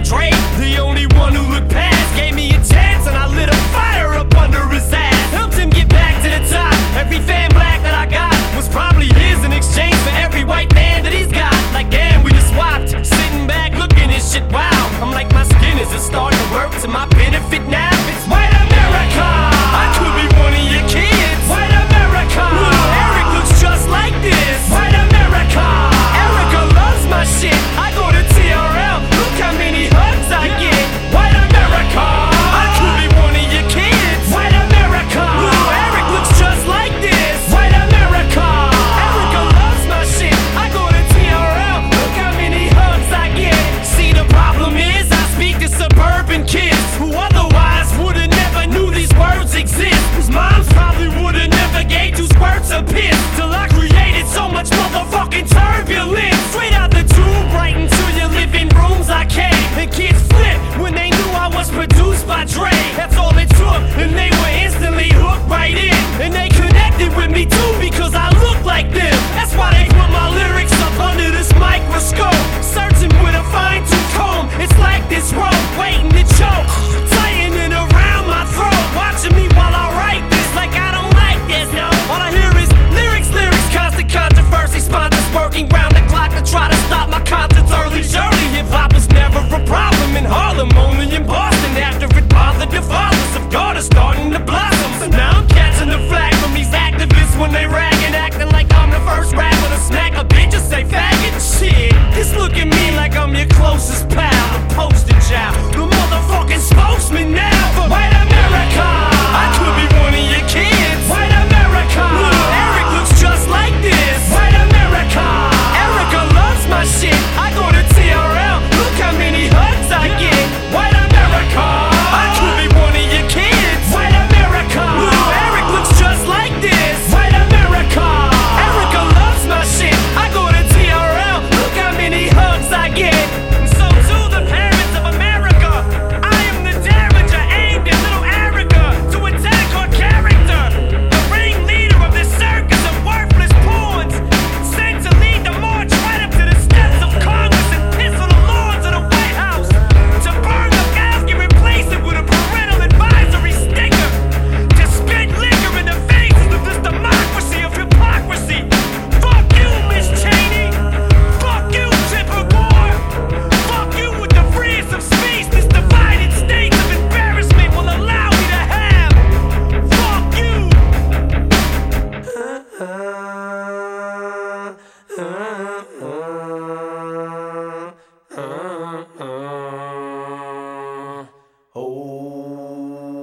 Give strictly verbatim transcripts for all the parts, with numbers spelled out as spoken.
that Dre, the only one who looked past, gave me a chance and I lit a fire up under his ass. Helped him get back to the top. Every fan black that I got was probably his in exchange for every white man that he's got. Like damn, we just swapped. Sitting back looking at shit, wow. I'm like my skin is starting to work to my benefit now. It's white America. I could be one of your kids. White America. Little Eric looks just like this. White America. Erica loves my shit. I go to T R L. Look how many hugs I get. White America. I could be one of your kids. White America. Little Eric looks just like this. White America. Erica loves my shit. I go to T R L. Look how many hugs I get. See, the problem is I speak to suburban kids who otherwise would've never knew these words exist. Whose moms probably would've never gave two squirts of piss. Till I created so much motherfucking turbulence. Straight out the tube, right into your living rooms I came. And kids flipped when they knew I was produced by Dre. That's all it took, and they were instantly hooked right in. And they connected with me too because I look like them. That's why they put my lyrics up under this microscope. Searching with a fine tooth comb. It's like this rope waiting to choke, tightening around my throat. Watching me while I write this like I don't like this, no. All I hear is lyrics, lyrics, constant controversy. Sponsors working round the clock to try to stop my concerts early. Surely hip-hop was never a problem in Harlem, only in Boston. After it bothered the fathers of God are starting to blossom. So now I'm catching the flag from these activists when they ragging, acting like I'm the first rapper to smack a bitch or say faggot. Shit, just look at me like I'm your closest pal, the poster child, the motherfucking spokesman now for white America. I could be one of your kids. White America. Little Eric looks just like this. White America. Erica loves my shit. I go to T R L. Look how many hugs I get. White America. I could be one of your kids. White America. Little Eric looks just like this. White America. Erica loves my shit. I go to T R L. Look how many hugs I get. And so to the parents of America, I am the damager aimed at little Erica to attack her character. The ringleader of this circus of worthless pawns, sent to lead the march right up to the steps of Congress and piss on the lawns of the White House. To burn the mask and replace it with a parental advisory sticker. To spit liquor in the faces of this democracy of hypocrisy. Fuck you, Miss Cheney. Fuck you, Tipper Gore. Fuck you with the freest of speech this divided states of embarrassment will allow me to have. Fuck you.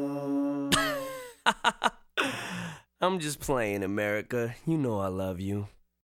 I'm just playing, America. You know I love you.